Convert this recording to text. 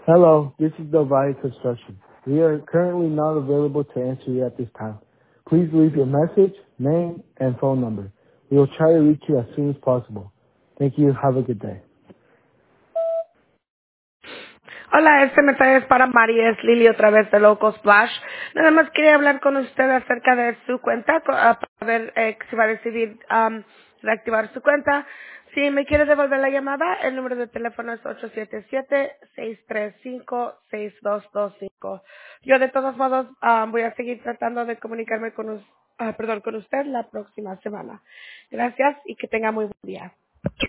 Hello, this is Delvaya Construction. We are currently not available to answer you at this time. Please leave your message, name, and phone number. We will try to reach you as soon as possible. Thank you. Have a good day. Hola, este mensaje es para María, es Lili otra vez de Local Splash. Nada más quería hablar con usted acerca de su cuenta, para ver si va a decidir reactivar su cuenta. Si me quiere devolver la llamada, el número de teléfono es 877-635-6225. Yo de todos modos voy a seguir tratando de comunicarme con usted la próxima semana. Gracias y que tenga muy buen día.